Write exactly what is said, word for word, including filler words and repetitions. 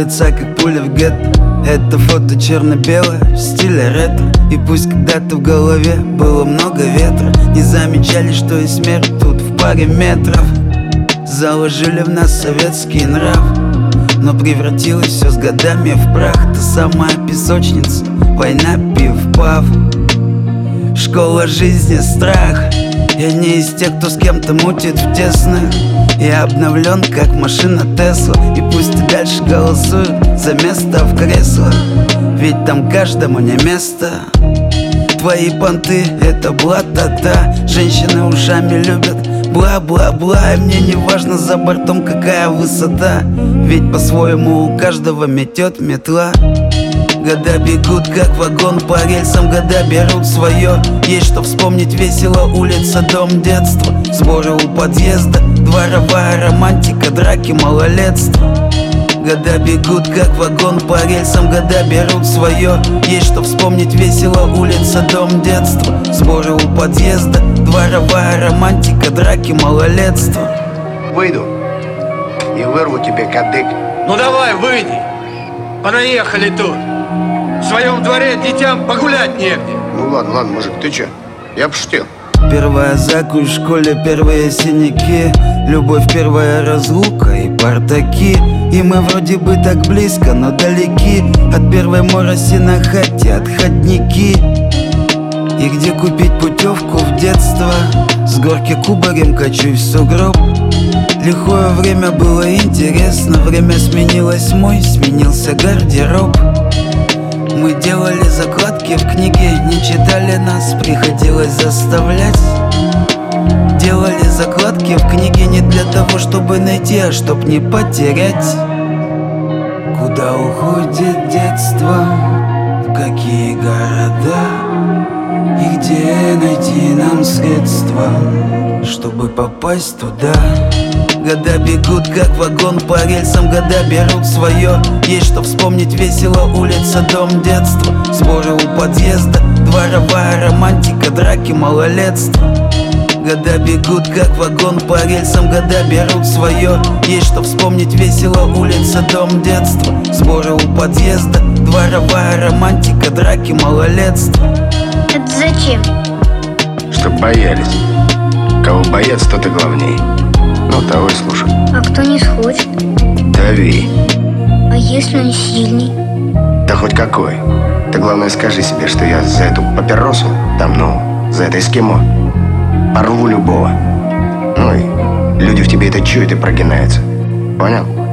лица, как пуля в гетто. Это фото черно-белое, в стиле ретро. И пусть когда-то в голове было много ветра, не замечали, что и смерть тут в паре метров. Заложили в нас советский нрав, но превратилось все с годами в прах. Та самая песочница, война, пив-пав, школа жизни, страх. Я не из тех, кто с кем-то мутит в тесных. Я обновлен, как машина Тесла. И пусть и дальше голосуют за место в креслах, ведь там каждому не место. Твои понты — это бла-та-та. Женщины ушами любят бла-бла-бла. И мне не важно за бортом какая высота, ведь по-своему у каждого метет метла. Года бегут, как вагон по рельсам, года берут свое. Есть что вспомнить, весело, улица, дом детства, сборы у подъезда, дворовая романтика, драки, малолетство. Года бегут, как вагон по рельсам, года берут свое. Есть что вспомнить, весело, улица, дом детства, сборы у подъезда, дворовая романтика, драки, малолетство. Выйду и вырву тебе кадык. Ну давай, выйди. Понаехали тут. В своем дворе детям погулять негде. Ну ладно, ладно, мужик, ты чё? Я пошутил. Первая закусь в школе, первые синяки, любовь, первая разлука и партаки. И мы вроде бы так близко, но далеки от первой мороси на хате, отходники. И где купить путевку в детство? С горки кубарем качусь в сугроб. Лихое время было интересно, время сменилось, мой сменился гардероб. Мы делали закладки в книге, не читали нас, приходилось заставлять. Делали закладки в книге не для того, чтобы найти, а чтоб не потерять. Куда уходит детство, в какие города, и где найти нам средства, чтобы попасть туда. Года бегут, как вагон по рельсам, года берут свое. Есть что вспомнить, весело, улица, дом детства, сборы у подъезда, дворовая романтика, драки, малолетство. Года бегут, как вагон по рельсам, года берут свое. Есть что вспомнить, весело, улица, дом детства, сборы у подъезда, дворовая романтика, драки, малолетство. Это зачем? Чтоб боялись. Кого боятся, тот и главней. Ну, того и слушай. А кто не схочет? Дави. А если он сильный? Да хоть какой. Ты главное скажи себе, что я за эту папиросу, там, ну, за это эскимо, порву любого. Ну и люди в тебе это чуют и прогинаются. Понял?